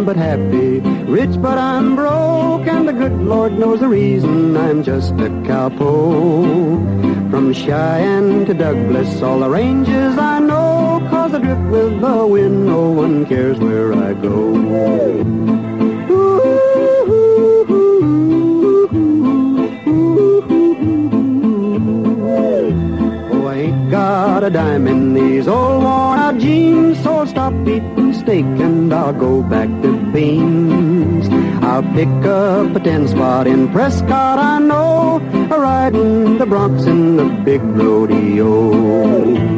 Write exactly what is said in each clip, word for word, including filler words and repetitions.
but happy. Rich but I'm broke, and the good Lord knows the reason. I'm just a cowpoke. From Cheyenne to Douglas, all the ranges I know, 'cause I drift with the wind, no one cares where I go. Got a dime in these old worn-out jeans, so I'll stop eating steak and I'll go back to beans. I'll pick up a ten spot in Prescott, I know, a riding the broncs in the big rodeo.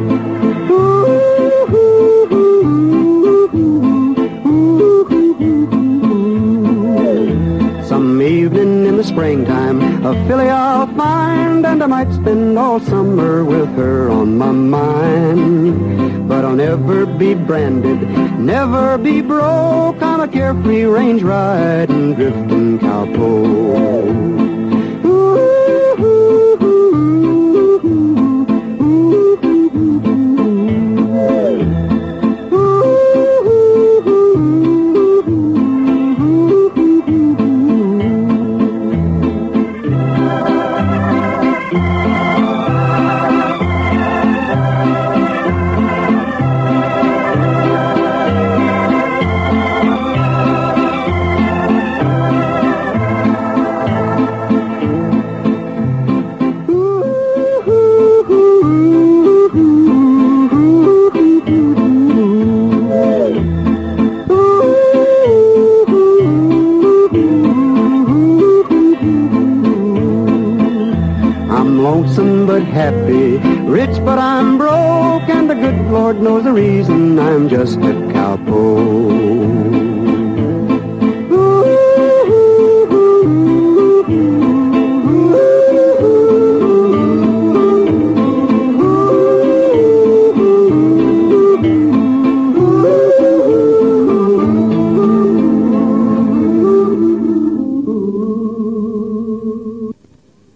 Some evening in the springtime, a filly I'll find, and I might spend all summer with her on my mind. But I'll never be branded, never be broke. I'm a carefree range riding, drifting cowpoke. Lonesome but happy, rich but I'm broke, and the good Lord knows the reason. I'm just a cowpoke.